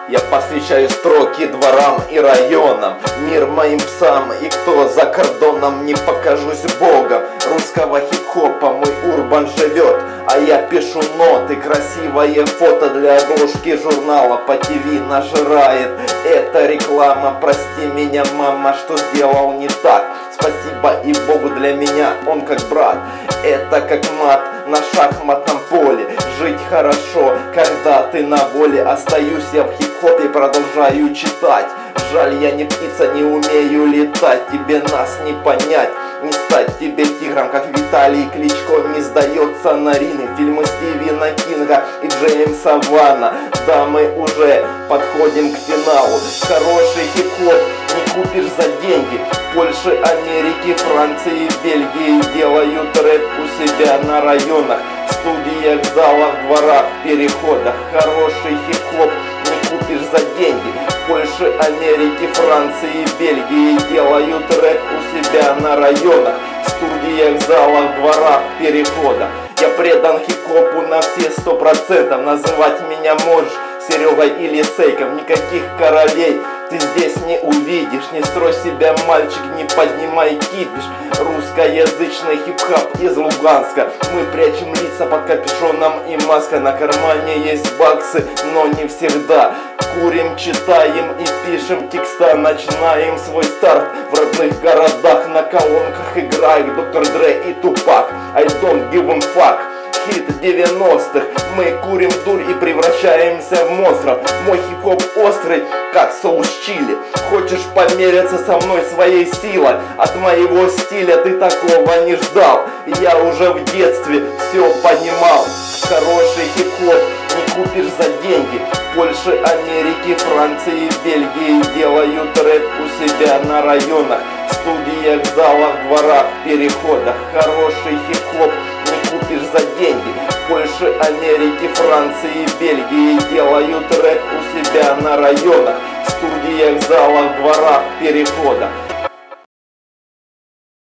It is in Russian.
Я посвящаю строки дворам и районам, мир моим псам, и кто за кордоном, не покажусь богом. Русского хип-хопа мой урбан живет, а я пишу ноты, красивое фото для обложки журнала по ТВ нажирает. Это реклама, прости меня, мама, что сделал не так. Спасибо и Богу, для меня он как брат. Это как мат на шахматном поле. Жить хорошо, когда ты на воле. Остаюсь я в хип-хопе, продолжаю читать. Жаль, я не птица, не умею летать. Тебе нас не понять, не стать тебе тигром, как Виталий Кличко не сдается на ринге. Фильмы Стивена Кинга и Джеймса Вана. Да, мы уже подходим к финалу. Хороший хип-хоп не купишь за деньги. Польши, Америки, Франции, Бельгии делают рэп у себя на районах, в студиях, залах, дворах, переходах. Хороший хип-хоп не купишь за деньги. Польши, Америки, Франции, Бельгии делают рэп у себя на районах, в студиях, залах, дворах, переходах. Я предан хип-хопу на все 100%. Называть меня можешь Серегой или Сейком. Никаких королей ты здесь не увидишь. Не строй себя, мальчик, не поднимай кипиш. Русскоязычный хип-хоп из Луганска. Мы прячем лица под капюшоном и маска. На кармане есть баксы, но не всегда. Курим, читаем и пишем текста. Начинаем свой старт в родных городах. На колонках играет Доктор Дре и Тупак. I don't give a fuck. Хит 90-х. Мы курим дурь и превращаемся в монстров. Мой хип-хоп острый, как соус чили. Хочешь помериться со мной своей силой? От моего стиля ты такого не ждал. Я уже в детстве все понимал. Хороший хип-хоп не купишь за деньги. Польши, Америки, Франции, Бельгии делают рэп у себя на районах, в студиях, залах, дворах, переходах. Хороший хип-хоп не купишь за деньги. Польши, Америки, Франции, Бельгии делают рэп у себя на районах, в студиях, залах, дворах, переходах.